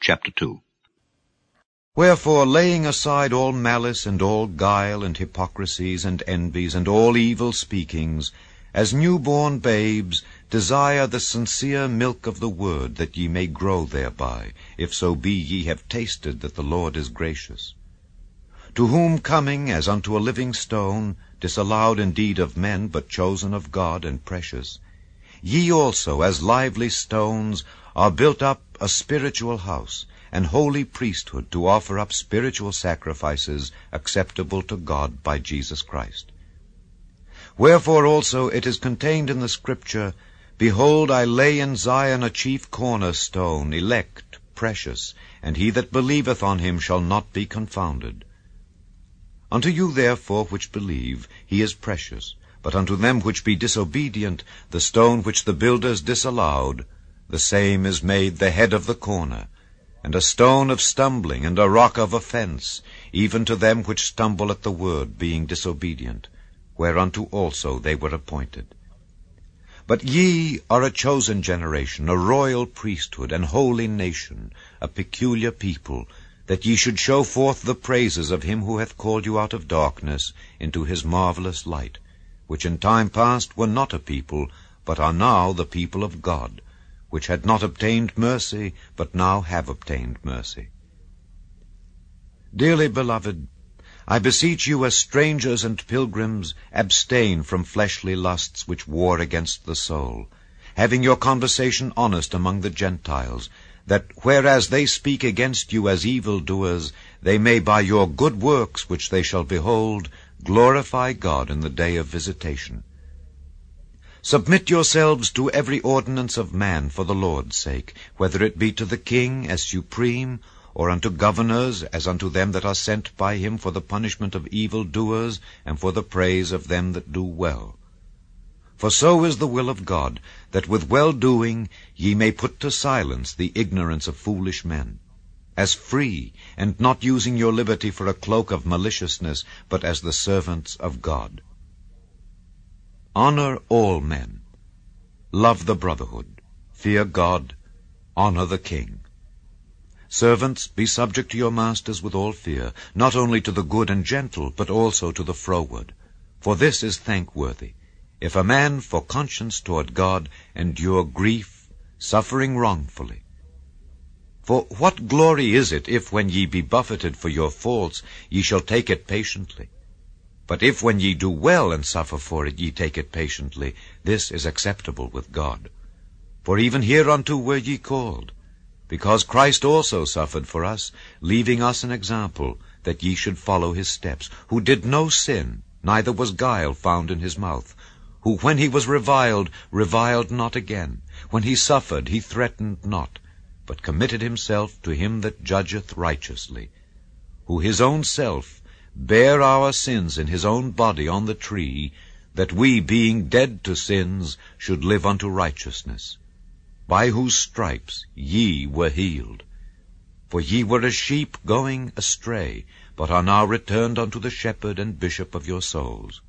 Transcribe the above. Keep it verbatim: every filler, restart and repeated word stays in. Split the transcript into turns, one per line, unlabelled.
chapter two.
Wherefore, laying aside all malice and all guile and hypocrisies and envies and all evil speakings, as newborn babes, desire the sincere milk of the word, that ye may grow thereby, if so be ye have tasted that the Lord is gracious. To whom coming as unto a living stone, disallowed indeed of men, but chosen of God and precious, ye also, as lively stones, are built up a spiritual house, and holy priesthood, to offer up spiritual sacrifices acceptable to God by Jesus Christ. Wherefore also it is contained in the Scripture, Behold, I lay in Zion a chief cornerstone, elect, precious, and he that believeth on him shall not be confounded. Unto you therefore which believe, he is precious, but unto them which be disobedient, the stone which the builders disallowed, the same is made the head of the corner, and a stone of stumbling, and a rock of offense, even to them which stumble at the word, being disobedient, whereunto also they were appointed. But ye are a chosen generation, a royal priesthood, an holy nation, a peculiar people, that ye should show forth the praises of him who hath called you out of darkness into his marvelous light, which in time past were not a people, but are now the people of God, which had not obtained mercy, but now have obtained mercy. Dearly beloved, I beseech you, as strangers and pilgrims, abstain from fleshly lusts which war against the soul, having your conversation honest among the Gentiles, that whereas they speak against you as evildoers, they may by your good works which they shall behold glorify God in the day of visitation. Submit yourselves to every ordinance of man for the Lord's sake, whether it be to the king as supreme, or unto governors as unto them that are sent by him for the punishment of evildoers, and for the praise of them that do well. For so is the will of God, that with well-doing ye may put to silence the ignorance of foolish men, as free, and not using your liberty for a cloak of maliciousness, but as the servants of God. Honor all men. Love the brotherhood. Fear God. Honor the king. Servants, be subject to your masters with all fear, not only to the good and gentle, but also to the froward. For this is thankworthy, if a man for conscience toward God endure grief, suffering wrongfully. For what glory is it, if when ye be buffeted for your faults, ye shall take it patiently? But if when ye do well and suffer for it, ye take it patiently, this is acceptable with God. For even hereunto were ye called, because Christ also suffered for us, leaving us an example, that ye should follow his steps, who did no sin, neither was guile found in his mouth, who when he was reviled, reviled not again, when he suffered, he threatened not, but committed himself to him that judgeth righteously, who his own self bare our sins in his own body on the tree, that we, being dead to sins, should live unto righteousness, by whose stripes ye were healed. For ye were as sheep going astray, but are now returned unto the shepherd and bishop of your souls.